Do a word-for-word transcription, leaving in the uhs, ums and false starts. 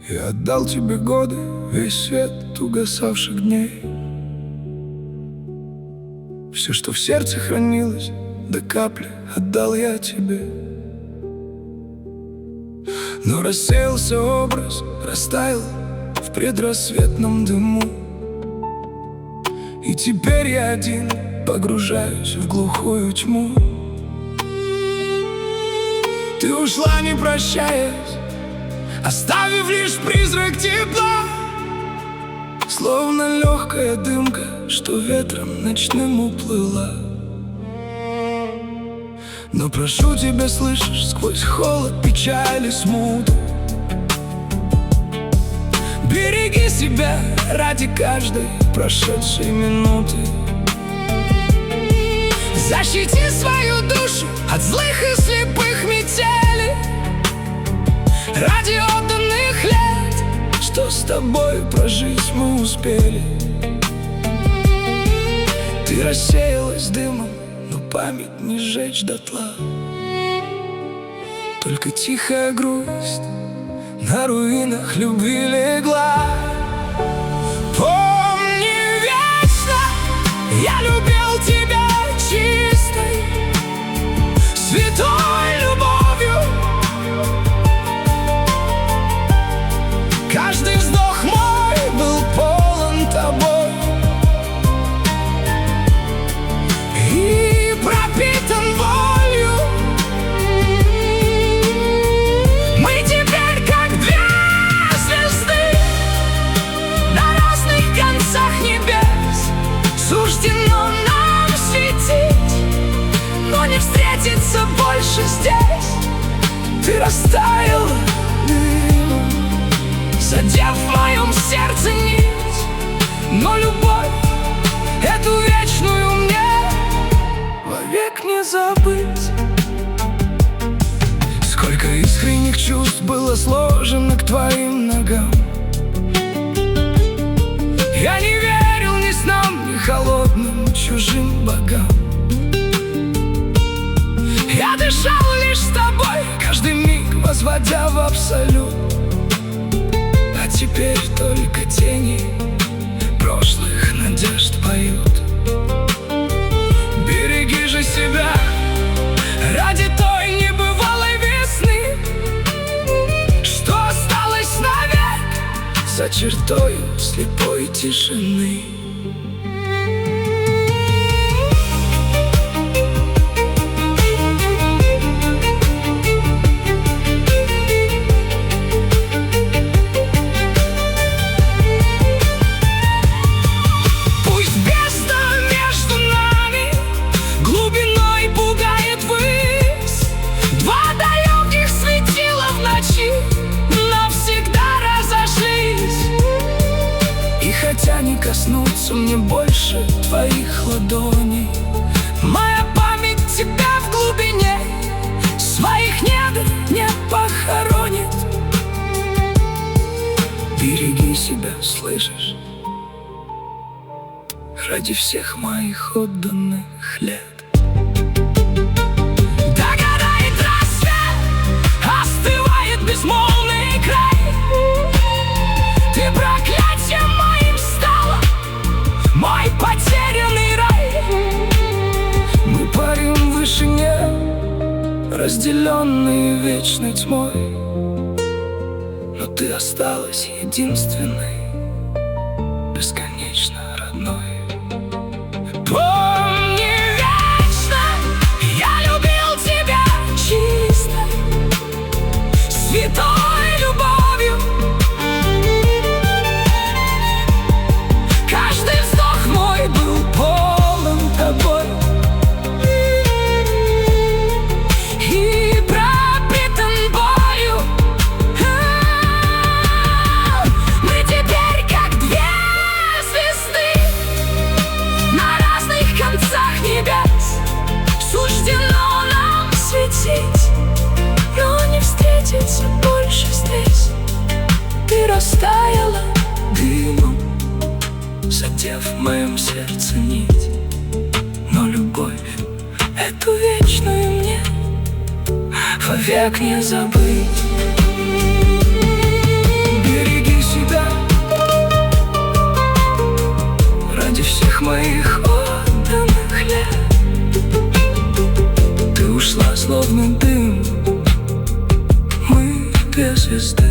Я отдал тебе годы, весь свет угасавших дней. Все, что в сердце хранилось, до капли отдал я тебе. Но рассеялся образ, растаял в предрассветном дыму. И теперь я один погружаюсь в глухую тьму. Ты ушла, не прощаясь, оставив лишь призрак тепла, словно легкая дымка, что ветром ночным уплыла. Но прошу тебя, слышишь, сквозь холод, печали, смуту, береги себя ради каждой прошедшей минуты. Защити свою душу от злых и слепых метелей, ради отданных лет, что с тобой прожить мы успели. Ты рассеялась дымом, но память не сжечь дотла. Только тихая грусть на руинах любви легла. Помни вечно, я любил тебя чистой, святой любовью. Каждый вздох мой был полон тобой и пропитан болью. Мы теперь как две звезды на разных концах небес. Суждено нам светить, но не встретиться больше здесь. Ты растаяла дымом, задев в моем сердце нить, но любовь эту вечную мне вовек не забыть. Сколько искренних чувств было сложено к твоим ногам. Я не верил ни снам, ни холодным чужим богам. Я дышал лишь с тобой, каждый миг возводя в абсолют. А теперь только тени прошлых надежд поют. Береги же себя ради той небывалой весны, что осталось навек за чертою слепой тишины. Хотя не коснуться мне больше твоих ладоней, моя память тебя в глубине своих недр не похоронит. Береги себя, слышишь, ради всех моих отданных лет. Догорает рассвет, остывает безмолвный край. Ты проклятие моим стала, мой потерянный рай. Мы парим в вышине, разделенные вечной тьмой, но ты осталась единственной, бесконечно родной. Помни вечно, я любил тебя чисто, святой любовью. Каждый вздох мой был полон тобой и пропитан болью. Мы теперь как две звезды на разных концах небес. Суждено нам светить, но не встретиться больше здесь. Ты растаяла дымом, задев в моем сердце нить, но любовь эту вечную мне вовек не забыть. всех моих отданных лет. Ты ушла, словно дым, мы две звезды.